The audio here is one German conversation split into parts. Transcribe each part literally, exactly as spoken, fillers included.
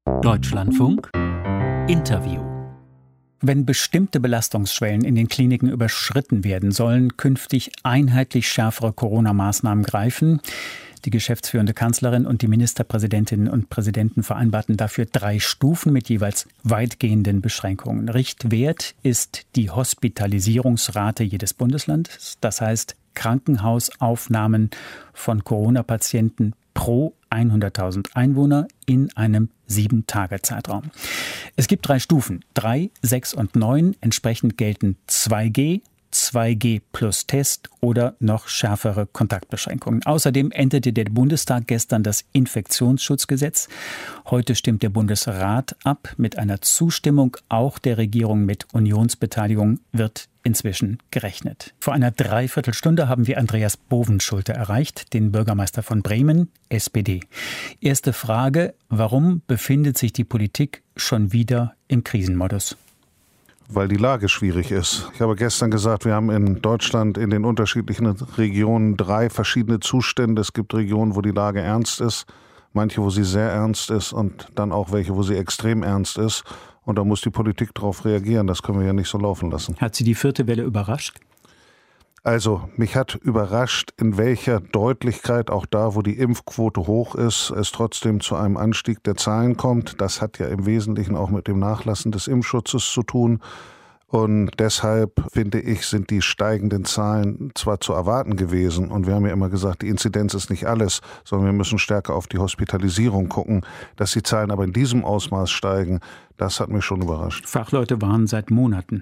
Deutschlandfunk Interview. Wenn bestimmte Belastungsschwellen in den Kliniken überschritten werden, sollen künftig einheitlich schärfere Corona-Maßnahmen greifen. Die geschäftsführende Kanzlerin und die Ministerpräsidentinnen und Präsidenten vereinbarten dafür drei Stufen mit jeweils weitgehenden Beschränkungen. Richtwert ist die Hospitalisierungsrate jedes Bundeslandes. Das heißt Krankenhausaufnahmen von Corona-Patienten pro hunderttausend Einwohner in einem sieben-Tage-Zeitraum. Es gibt drei Stufen, drei, sechs und neun. Entsprechend gelten zwei G, zwei G plus Test oder noch schärfere Kontaktbeschränkungen. Außerdem änderte der Bundestag gestern das Infektionsschutzgesetz. Heute stimmt der Bundesrat ab. Mit einer Zustimmung auch der Regierung mit Unionsbeteiligung wird inzwischen gerechnet. Vor einer Dreiviertelstunde haben wir Andreas Bovenschulte erreicht, den Bürgermeister von Bremen, S P D. Erste Frage: Warum befindet sich die Politik schon wieder im Krisenmodus? Weil die Lage schwierig ist. Ich habe gestern gesagt, wir haben in Deutschland in den unterschiedlichen Regionen drei verschiedene Zustände. Es gibt Regionen, wo die Lage ernst ist, manche, wo sie sehr ernst ist und dann auch welche, wo sie extrem ernst ist. Und da muss die Politik darauf reagieren. Das können wir ja nicht so laufen lassen. Hat Sie die vierte Welle überrascht? Also, mich hat überrascht, in welcher Deutlichkeit auch da, wo die Impfquote hoch ist, es trotzdem zu einem Anstieg der Zahlen kommt. Das hat ja im Wesentlichen auch mit dem Nachlassen des Impfschutzes zu tun. Und deshalb, finde ich, sind die steigenden Zahlen zwar zu erwarten gewesen. Und wir haben ja immer gesagt, die Inzidenz ist nicht alles, sondern wir müssen stärker auf die Hospitalisierung gucken. Dass die Zahlen aber in diesem Ausmaß steigen, das hat mich schon überrascht. Fachleute warnen seit Monaten.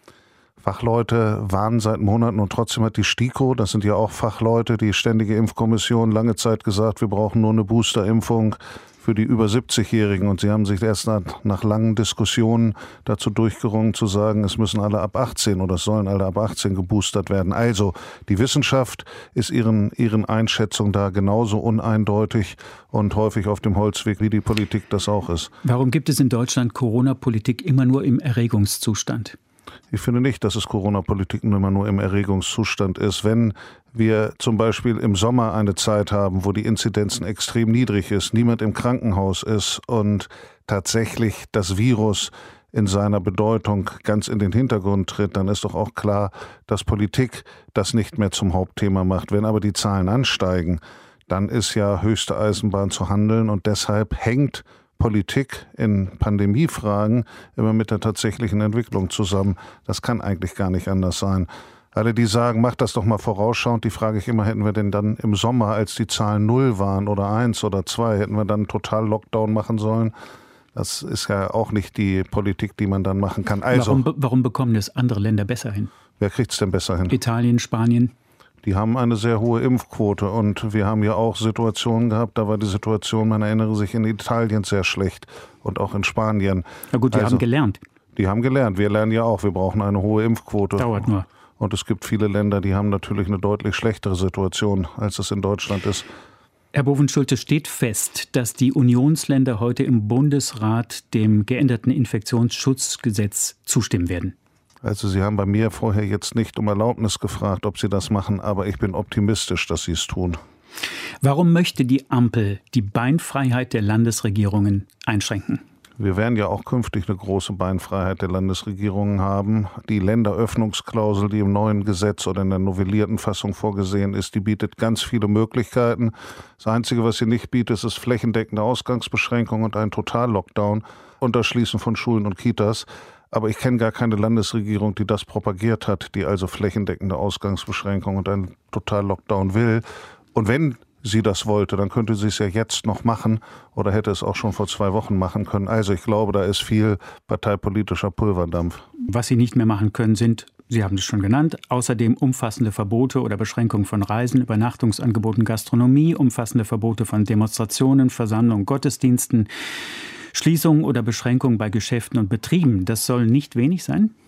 Fachleute warnen seit Monaten und trotzdem hat die STIKO, das sind ja auch Fachleute, die Ständige Impfkommission, lange Zeit gesagt, wir brauchen nur eine Boosterimpfung für die über siebzigjährigen. Und sie haben sich erst nach, nach langen Diskussionen dazu durchgerungen zu sagen, es müssen alle ab achtzehn oder es sollen alle ab achtzehn geboostert werden. Also die Wissenschaft ist ihren, ihren Einschätzungen da genauso uneindeutig und häufig auf dem Holzweg, wie die Politik das auch ist. Warum gibt es in Deutschland Corona-Politik immer nur im Erregungszustand? Ich finde nicht, dass es Corona-Politik immer nur im Erregungszustand ist. Wenn wir zum Beispiel im Sommer eine Zeit haben, wo die Inzidenzen extrem niedrig ist, niemand im Krankenhaus ist und tatsächlich das Virus in seiner Bedeutung ganz in den Hintergrund tritt, dann ist doch auch klar, dass Politik das nicht mehr zum Hauptthema macht. Wenn aber die Zahlen ansteigen, dann ist ja höchste Eisenbahn zu handeln und deshalb hängt Politik in Pandemiefragen immer mit der tatsächlichen Entwicklung zusammen. Das kann eigentlich gar nicht anders sein. Alle, die sagen, macht das doch mal vorausschauend, die frage ich immer, hätten wir denn dann im Sommer, als die Zahlen null waren oder eins oder zwei, hätten wir dann total Lockdown machen sollen? Das ist ja auch nicht die Politik, die man dann machen kann. Also, warum, warum bekommen das andere Länder besser hin? Wer kriegt es denn besser hin? Italien, Spanien? Die haben eine sehr hohe Impfquote und wir haben ja auch Situationen gehabt, da war die Situation, man erinnere sich, in Italien sehr schlecht und auch in Spanien. Na gut, die also, haben gelernt. Die haben gelernt, wir lernen ja auch, wir brauchen eine hohe Impfquote. Dauert nur. Und es gibt viele Länder, die haben natürlich eine deutlich schlechtere Situation, als es in Deutschland ist. Herr Bovenschulte, steht fest, dass die Unionsländer heute im Bundesrat dem geänderten Infektionsschutzgesetz zustimmen werden? Also Sie haben bei mir vorher jetzt nicht um Erlaubnis gefragt, ob Sie das machen, aber ich bin optimistisch, dass Sie es tun. Warum möchte die Ampel die Beinfreiheit der Landesregierungen einschränken? Wir werden ja auch künftig eine große Beinfreiheit der Landesregierungen haben. Die Länderöffnungsklausel, die im neuen Gesetz oder in der novellierten Fassung vorgesehen ist, die bietet ganz viele Möglichkeiten. Das Einzige, was sie nicht bietet, ist flächendeckende Ausgangsbeschränkungen und ein Totallockdown und das Schließen von Schulen und Kitas. Aber ich kenne gar keine Landesregierung, die das propagiert hat, die also flächendeckende Ausgangsbeschränkungen und einen Totallockdown will. Und wenn sie das wollte, dann könnte sie es ja jetzt noch machen oder hätte es auch schon vor zwei Wochen machen können. Also ich glaube, da ist viel parteipolitischer Pulverdampf. Was sie nicht mehr machen können, sind, Sie haben es schon genannt, außerdem umfassende Verbote oder Beschränkungen von Reisen, Übernachtungsangeboten, Gastronomie, umfassende Verbote von Demonstrationen, Versammlungen, Gottesdiensten, Schließungen oder Beschränkungen bei Geschäften und Betrieben. Das soll nicht wenig sein?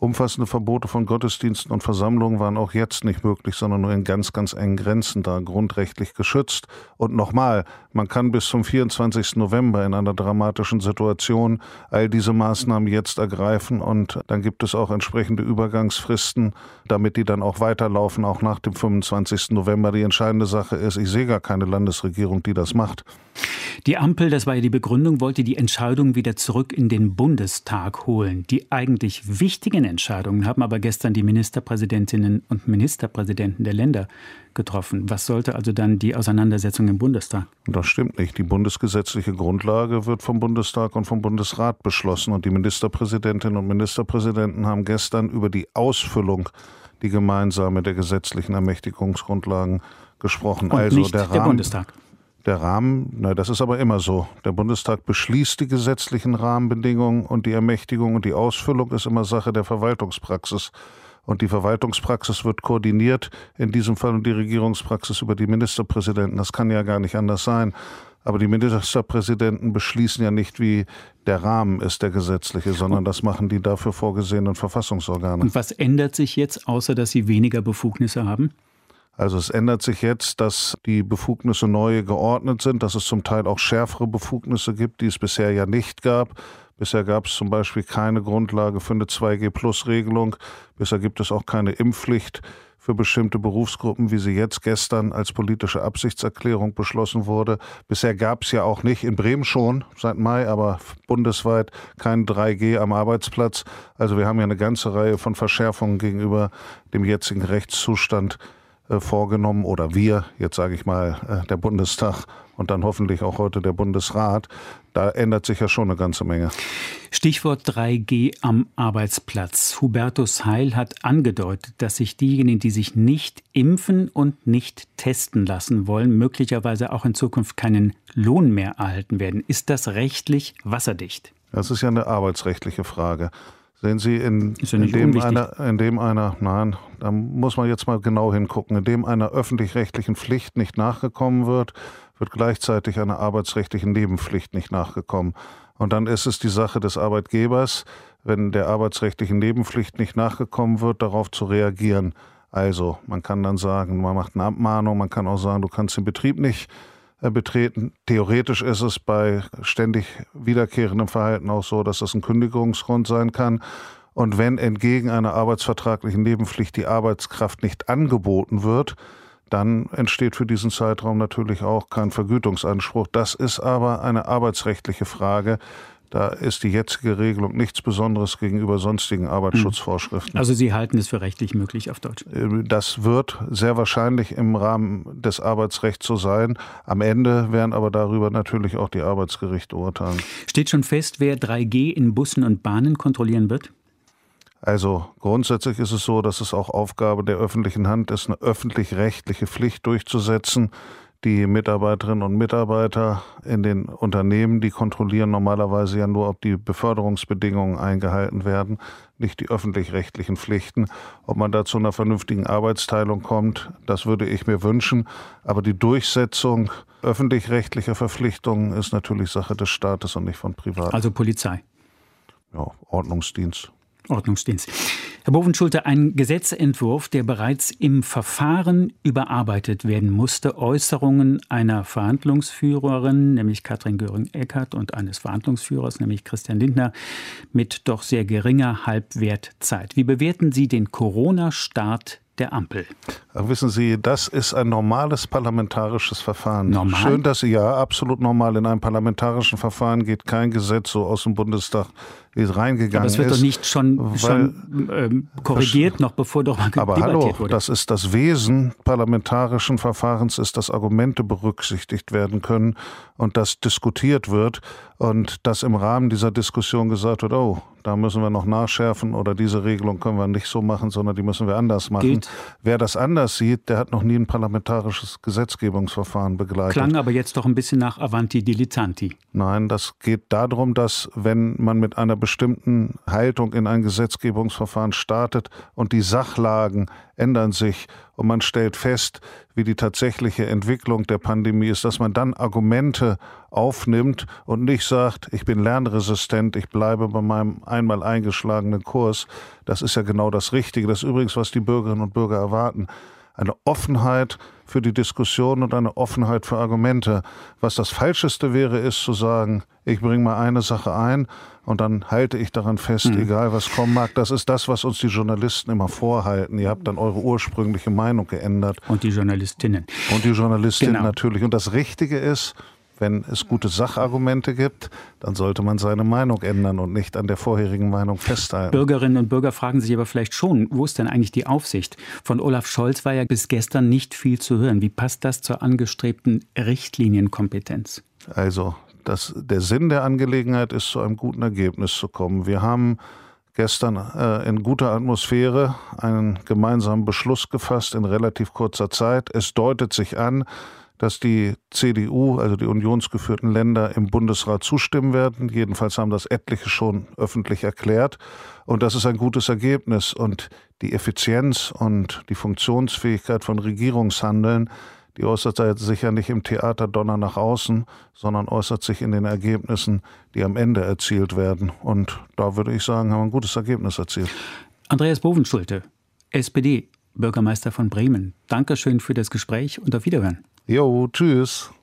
Umfassende Verbote von Gottesdiensten und Versammlungen waren auch jetzt nicht möglich, sondern nur in ganz, ganz engen Grenzen da, grundrechtlich geschützt. Und nochmal, man kann bis zum vierundzwanzigsten November in einer dramatischen Situation all diese Maßnahmen jetzt ergreifen und dann gibt es auch entsprechende Übergangsfristen, damit die dann auch weiterlaufen, auch nach dem fünfundzwanzigsten November. Die entscheidende Sache ist, ich sehe gar keine Landesregierung, die das macht. Die Ampel, das war ja die Begründung, wollte die Entscheidung wieder zurück in den Bundestag holen. Die eigentlich wichtigen Entscheidungen haben aber gestern die Ministerpräsidentinnen und Ministerpräsidenten der Länder getroffen. Was sollte also dann die Auseinandersetzung im Bundestag? Das stimmt nicht. Die bundesgesetzliche Grundlage wird vom Bundestag und vom Bundesrat beschlossen. Und die Ministerpräsidentinnen und Ministerpräsidenten haben gestern über die Ausfüllung, die gemeinsame der gesetzlichen Ermächtigungsgrundlagen gesprochen. Und also nicht der, Rahmen, der Bundestag. Der Rahmen, na, das ist aber immer so. Der Bundestag beschließt die gesetzlichen Rahmenbedingungen und die Ermächtigung und die Ausfüllung ist immer Sache der Verwaltungspraxis. Und die Verwaltungspraxis wird koordiniert, in diesem Fall und die Regierungspraxis über die Ministerpräsidenten. Das kann ja gar nicht anders sein. Aber die Ministerpräsidenten beschließen ja nicht, wie der Rahmen ist, der gesetzliche, sondern das machen die dafür vorgesehenen Verfassungsorgane. Und was ändert sich jetzt, außer dass sie weniger Befugnisse haben? Also es ändert sich jetzt, dass die Befugnisse neu geordnet sind, dass es zum Teil auch schärfere Befugnisse gibt, die es bisher ja nicht gab. Bisher gab es zum Beispiel keine Grundlage für eine zwei G Plus Regelung. Bisher gibt es auch keine Impfpflicht für bestimmte Berufsgruppen, wie sie jetzt gestern als politische Absichtserklärung beschlossen wurde. Bisher gab es ja auch nicht, in Bremen schon seit Mai, aber bundesweit kein drei G am Arbeitsplatz. Also wir haben ja eine ganze Reihe von Verschärfungen gegenüber dem jetzigen Rechtszustand vorgenommen oder wir, jetzt sage ich mal der Bundestag und dann hoffentlich auch heute der Bundesrat. Da ändert sich ja schon eine ganze Menge. Stichwort drei G am Arbeitsplatz. Hubertus Heil hat angedeutet, dass sich diejenigen, die sich nicht impfen und nicht testen lassen wollen, möglicherweise auch in Zukunft keinen Lohn mehr erhalten werden. Ist das rechtlich wasserdicht? Das ist ja eine arbeitsrechtliche Frfrage. Sehen Sie, in, ja in, dem einer, in dem einer, nein, da muss man jetzt mal genau hingucken, in dem einer öffentlich-rechtlichen Pflicht nicht nachgekommen wird, wird gleichzeitig einer arbeitsrechtlichen Nebenpflicht nicht nachgekommen. Und dann ist es die Sache des Arbeitgebers, wenn der arbeitsrechtlichen Nebenpflicht nicht nachgekommen wird, darauf zu reagieren. Also, man kann dann sagen, man macht eine Abmahnung, man kann auch sagen, du kannst den Betrieb nicht betreten. Theoretisch ist es bei ständig wiederkehrendem Verhalten auch so, dass das ein Kündigungsgrund sein kann. Und wenn entgegen einer arbeitsvertraglichen Nebenpflicht die Arbeitskraft nicht angeboten wird, dann entsteht für diesen Zeitraum natürlich auch kein Vergütungsanspruch. Das ist aber eine arbeitsrechtliche Frage. Da ist die jetzige Regelung nichts Besonderes gegenüber sonstigen Arbeitsschutzvorschriften. Also Sie halten es für rechtlich möglich auf Deutsch? Das wird sehr wahrscheinlich im Rahmen des Arbeitsrechts so sein. Am Ende werden aber darüber natürlich auch die Arbeitsgerichte urteilen. Steht schon fest, wer drei G in Bussen und Bahnen kontrollieren wird? Also grundsätzlich ist es so, dass es auch Aufgabe der öffentlichen Hand ist, eine öffentlich-rechtliche Pflicht durchzusetzen. Die Mitarbeiterinnen und Mitarbeiter in den Unternehmen, die kontrollieren normalerweise ja nur, ob die Beförderungsbedingungen eingehalten werden, nicht die öffentlich-rechtlichen Pflichten. Ob man da zu einer vernünftigen Arbeitsteilung kommt, das würde ich mir wünschen. Aber die Durchsetzung öffentlich-rechtlicher Verpflichtungen ist natürlich Sache des Staates und nicht von Privaten. Also Polizei? Ja, Ordnungsdienst. Ordnungsdienst. Herr Bovenschulte, ein Gesetzentwurf, der bereits im Verfahren überarbeitet werden musste. Äußerungen einer Verhandlungsführerin, nämlich Katrin Göring-Eckardt, und eines Verhandlungsführers, nämlich Christian Lindner, mit doch sehr geringer Halbwertzeit. Wie bewerten Sie den Corona-Start der Ampel? Wissen Sie, das ist ein normales parlamentarisches Verfahren. Normal? Schön, dass Sie, ja, absolut normal. In einem parlamentarischen Verfahren geht kein Gesetz so aus dem Bundestag, wie es reingegangen ist. Aber es wird ist, doch nicht schon, schon ähm, korrigiert, noch bevor doch mal aber debattiert hallo, wurde. Das ist das Wesen parlamentarischen Verfahrens, ist, dass Argumente berücksichtigt werden können und dass diskutiert wird und dass im Rahmen dieser Diskussion gesagt wird, oh, da müssen wir noch nachschärfen oder diese Regelung können wir nicht so machen, sondern die müssen wir anders machen. Gilt. Wer das anders sieht, der hat noch nie ein parlamentarisches Gesetzgebungsverfahren begleitet. Klang aber jetzt doch ein bisschen nach Avanti Dilettanti. Nein, das geht darum, dass wenn man mit einer bestimmten Haltung in ein Gesetzgebungsverfahren startet und die Sachlagen ändern sich und man stellt fest, wie die tatsächliche Entwicklung der Pandemie ist, dass man dann Argumente aufnimmt und nicht sagt, ich bin lernresistent, ich bleibe bei meinem einmal eingeschlagenen Kurs. Das ist ja genau das Richtige. Das ist übrigens, was die Bürgerinnen und Bürger erwarten. Eine Offenheit für die Diskussion und eine Offenheit für Argumente. Was das Falscheste wäre, ist zu sagen, ich bringe mal eine Sache ein und dann halte ich daran fest, mhm. egal was kommen mag. Das ist das, was uns die Journalisten immer vorhalten. Ihr habt dann eure ursprüngliche Meinung geändert. Und die Journalistinnen. Und die Journalistinnen genau. natürlich. Und das Richtige ist, wenn es gute Sachargumente gibt, dann sollte man seine Meinung ändern und nicht an der vorherigen Meinung festhalten. Bürgerinnen und Bürger fragen sich aber vielleicht schon, wo ist denn eigentlich die Aufsicht? Von Olaf Scholz war ja bis gestern nicht viel zu hören. Wie passt das zur angestrebten Richtlinienkompetenz? Also, das, der Sinn der Angelegenheit ist, zu einem guten Ergebnis zu kommen. Wir haben gestern äh, in guter Atmosphäre einen gemeinsamen Beschluss gefasst in relativ kurzer Zeit. Es deutet sich an, dass die C D U, also die unionsgeführten Länder, im Bundesrat zustimmen werden. Jedenfalls haben das etliche schon öffentlich erklärt. Und das ist ein gutes Ergebnis. Und die Effizienz und die Funktionsfähigkeit von Regierungshandeln, die äußert sich ja nicht im Theaterdonner nach außen, sondern äußert sich in den Ergebnissen, die am Ende erzielt werden. Und da würde ich sagen, haben wir ein gutes Ergebnis erzielt. Andreas Bovenschulte, S P D, Bürgermeister von Bremen. Dankeschön für das Gespräch und auf Wiederhören. Jo, tschüss.